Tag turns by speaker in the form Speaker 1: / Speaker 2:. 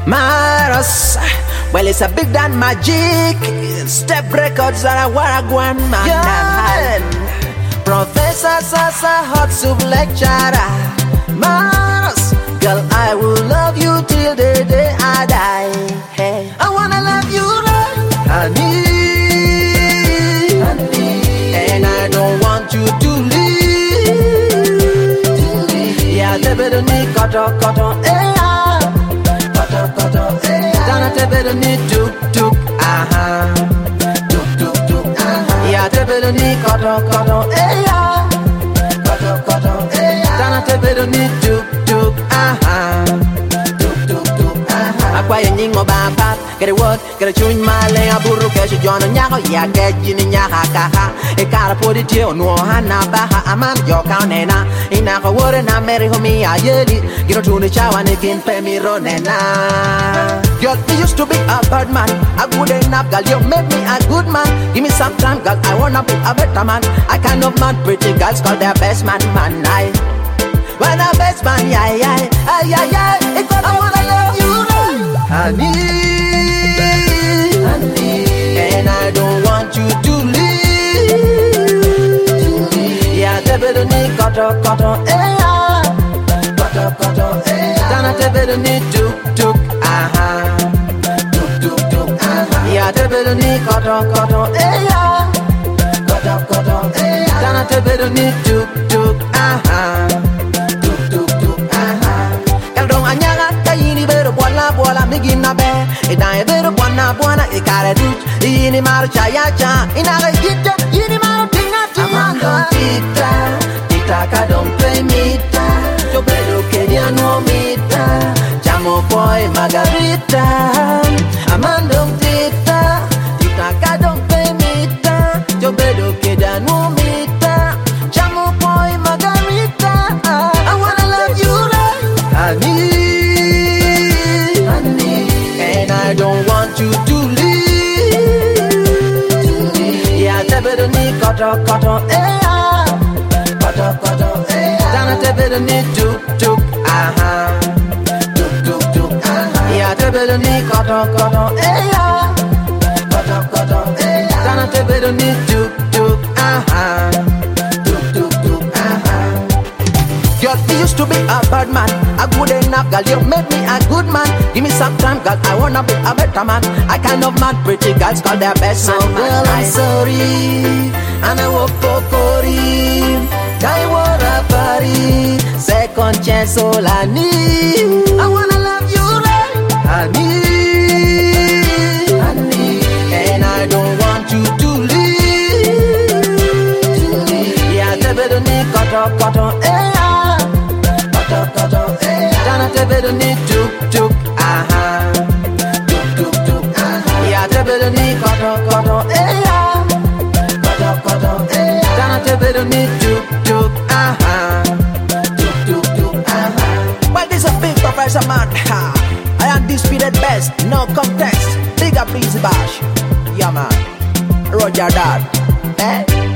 Speaker 1: Maros. Well, it's a big damn magic. Step records are a wagwan man. Yeah. Professor Sasa hot soup lecturer. Maros. Girl, I will love you till the day I die. Hey, I wanna love you right, honey. And I don't want you to leave. Yeah, they better need cotton, cotton, Dana te better need tuk, tuk, Yeah, they better need cotton, cotton, Dana te better need tuk, tuk, Acquire ning mo bampat, get a word, get a tune my lay a burro cash John and Yako, ya get in Yaka, a car put it here, no Hana Baha, a man, your counena, in a word and I marry me, I yearly, get to the chow and again pay me ronena. Girl, you used to be a bad man, a good enough girl, you make me a good man. Give me some time, girl, I wanna be a better man. I kind of man, pretty girls call their best man, I when a best man, yeah, it's I wanna love you, honey, and I don't want you to leave. Yeah, they better need cotton, Dana they better need tuk, Yeah, they better need cotton, Dana they better need tuk, Bola migina be, ida ebero buona e care duc, ini maru chaya cha, ina gita, ini maru tinga tinga. Tita ka don't play mita, yo bedo que dia no mita, chamo poi margarita, amando tita ka don't play mita, yo bedo que dia no mita, chamo poi margarita. I wanna love you right, honey. I don't want you to leave. Yeah, they better need cotton, Dana they better need tuk, Yeah, they better need cotton, Dana they better need tuk, Girl, you used to be a bad man, a good enough girl, you made me a good man. Give me some time, girl, I wanna be a better man. I kind of man, pretty girls call their best man. Girl, I'm sorry, and I walk for Cory. I wanna party, second chance all I need. I wanna love you right, honey, and I don't want you to leave. Yeah, they better need cotton, Dana te better need tuk, Yeah, te better need cotton, Dana te better need tuk, Well, this a big professor man, I undisputed best, no contest. Big up, please, Bash. Yeah, man. Roger that.